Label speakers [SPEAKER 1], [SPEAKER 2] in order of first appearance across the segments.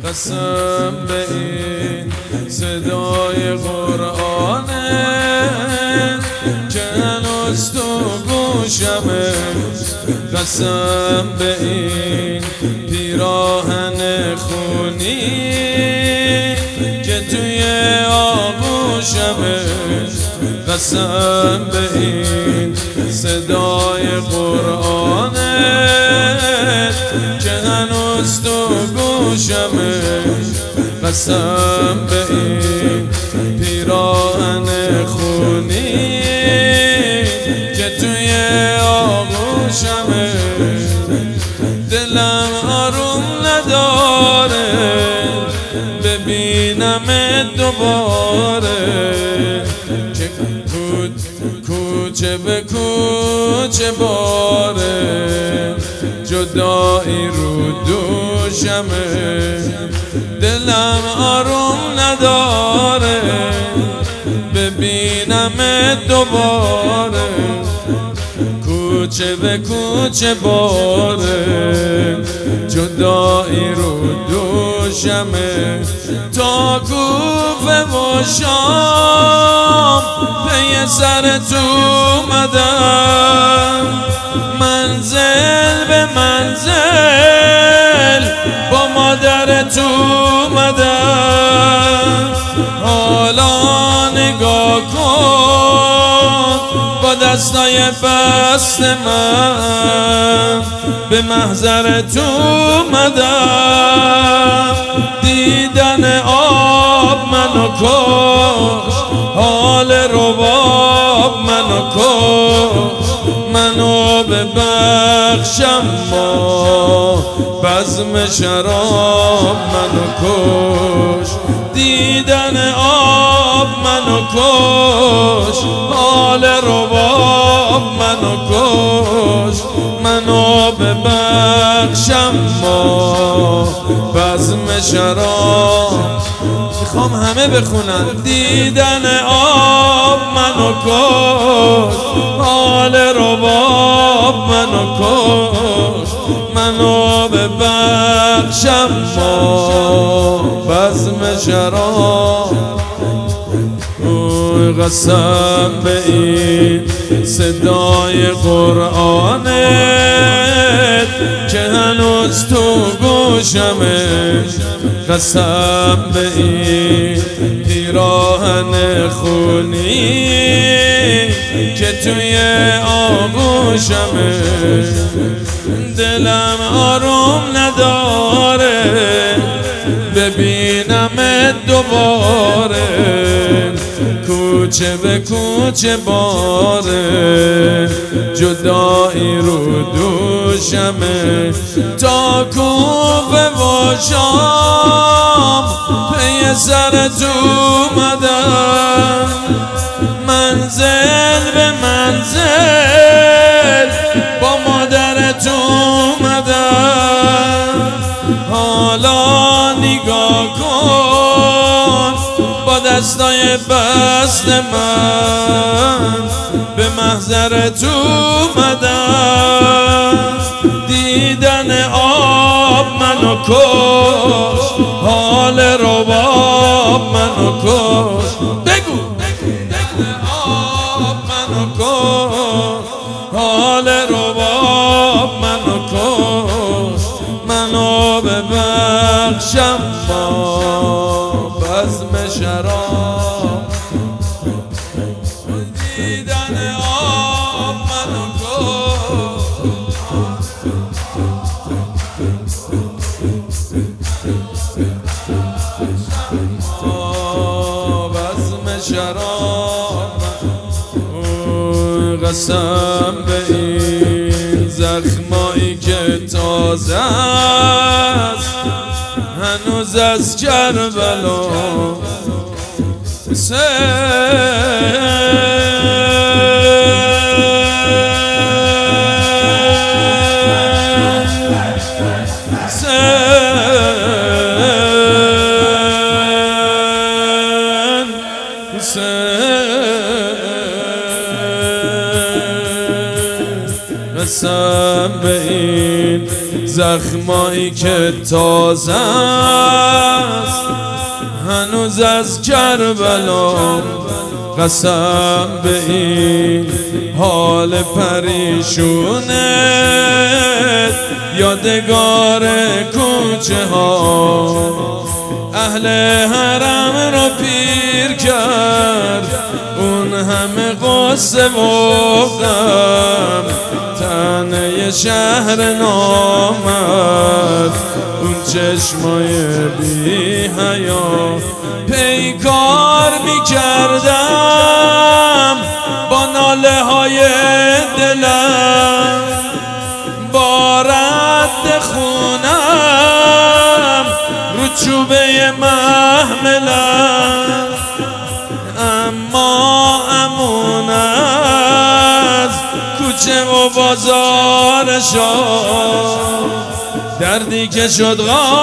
[SPEAKER 1] قسم به این صدای قرآنه که هنوز تو گوشمه. قسم به این پیراهن خونی که توی آغوشمه. قسم به این صدای قرآنه که هنوز تو گوشمه. قسم به این پیراهن خونی که توی آغوشمه. دلم آروم نداره ببینم دوباره که کوچه به کوچه باره جدایی رو دوشمه. دلم آروم نداره ببینم دوباره کوچه به کوچه باره جدایی رو دوشمه. تا کوفه و شام پی سر تو اومدم، منزل به منزل با مادر تو اومدم. حالا نگاه کن با دستای بست من به محضر تو اومدم. دیدن آب منو کش، حال رباب منو کش. منو ببخشم ما بزم شراب منو کش. دیدن آب منو کش، حال رباب منو کش. منو ببخشم ما بزم شراب. میخوام همه بخونن. دیدن آب منو کش، حال رباب منو کش. منو ببخشم ما بزم شراب. قسم به این صدای قرآنت که هنوز تو گوشمه. قسم به این پیراهن خونی که توی آغوشمه. دلم آروم نداره ببینم دوباره کوچه به کوچه باره جدایی رو دوشمه. تا کوفه و شام پی سر تو اومدم، منزل به منزل با مادر تو اومدم. حالا نگاه کن با دستای بست من به محضر تو اومدم. دیدن آب منو کش، حال رباب منو کش. بگو آب منو کش، حال رباب منو کش. منو ببخشم ما بزم شراب. دیدن آب منو بزم شراب. قسم به این زخمایی که تازه است هنوز از کربلا قسم به این زخمایی که تازه است هنوز از کربلا، قسم به این حال پریشونه، یادگار کوچه ها اهل حرم را پیر کرد، اون همه قصه و غم تنه شهر نامد، اون چشمای بی حیا پیکار می کردم با ناله های دلم، با رد خونم رو چوبه محملم، اما امون از کوچه و بازارشان، دردی که شد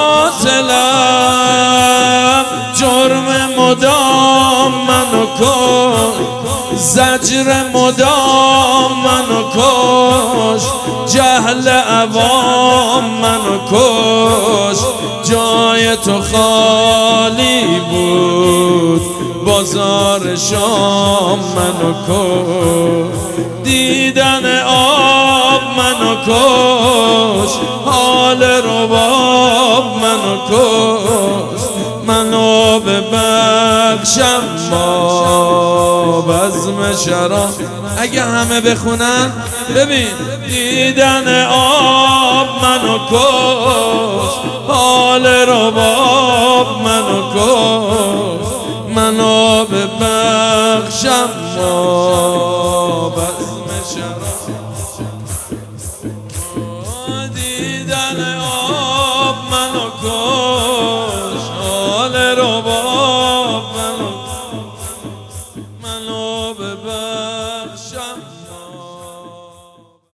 [SPEAKER 1] قاتلم، جرم مدام منو کن، زجر مدام منو کش، جهل عوام منو کش، جای تو خالی بود بازار شام منو کش، دیدن آب منو کش، حال رباب منو کش، منو ببخشم ما بزم شراب. اگه همه بخونن ببین، دیدن آب منو کش، حال رباب منو کش، منو ببخشم ما بزم شراب. دیدن آب منو کش،